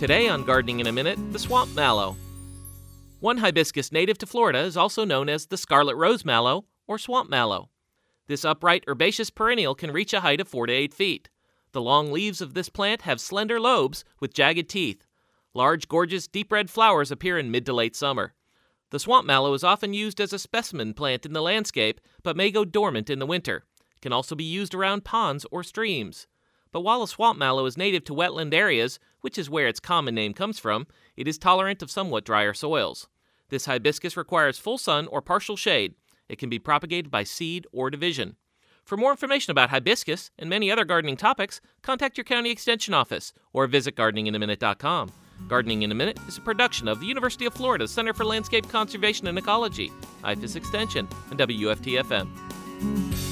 Today on Gardening in a Minute, the swamp mallow. One hibiscus native to Florida is also known as the scarlet rose mallow or swamp mallow. This upright herbaceous perennial can reach a height of 4 to 8 feet. The long leaves of this plant have slender lobes with jagged teeth. Large, gorgeous, deep red flowers appear in mid to late summer. The swamp mallow is often used as a specimen plant in the landscape, but may go dormant in the winter. It can also be used around ponds or streams. But while a swamp mallow is native to wetland areas, which is where its common name comes from, it is tolerant of somewhat drier soils. This hibiscus requires full sun or partial shade. It can be propagated by seed or division. For more information about hibiscus and many other gardening topics, contact your county extension office or visit gardeninginaminute.com. Gardening in a Minute is a production of the University of Florida Center for Landscape Conservation and Ecology, IFAS Extension, and WFT-FM.